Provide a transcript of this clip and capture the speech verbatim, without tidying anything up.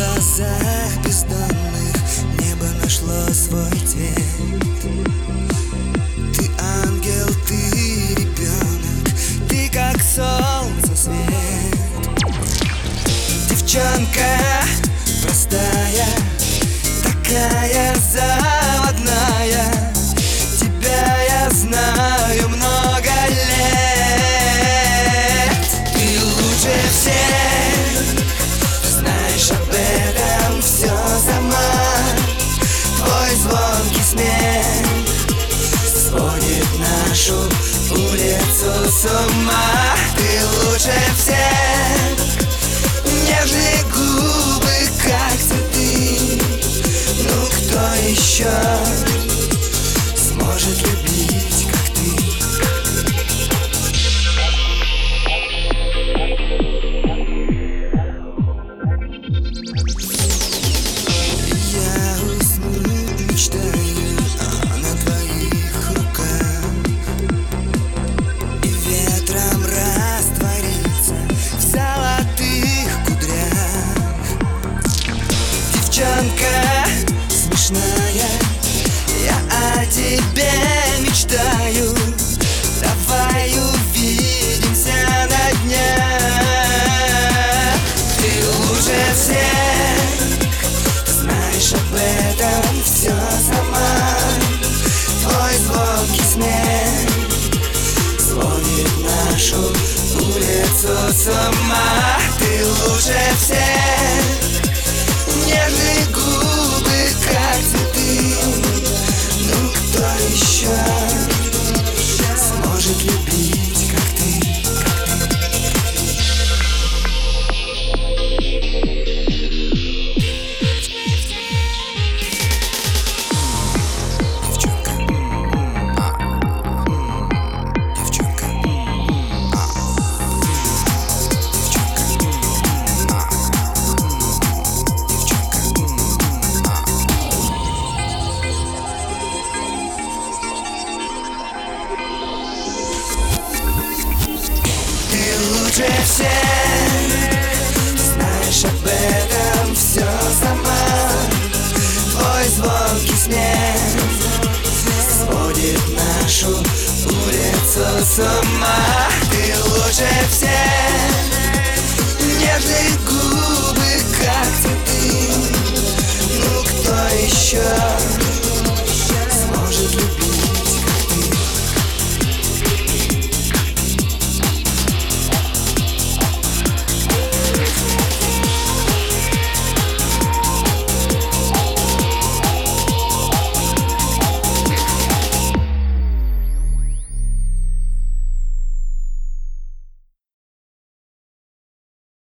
глазах бездонных небо нашло свой цвет. Ты ангел, ты ребенок, ты как солнце свет. Девчонка простая, такая заводная, тебя я знаю много лет. Ты лучше всех, знаешь об этом все сама. Твой звонкий смех сводит нашу улицу с ума. Ты лучше всех, нежные губы, как цветы. Ну кто еще сможет любить, как ты? Я уснуть мечтаю а на твоих руках и ветром раствориться в золотых кудрях. Девчонка смешная, я о тебе мечтаю. Давай увидимся на днях. Ты лучше всех, знаешь об этом все сама. Твой звонкий смех сводит нашу улицу с ума. Ты лучше всех, нежные губы, как цветы. Ну кто еще сможет любить, как ты? Лучше всех, знаешь об этом все сама. Твой звонкий смех сводит нашу улицу с ума. Ты лучше всех,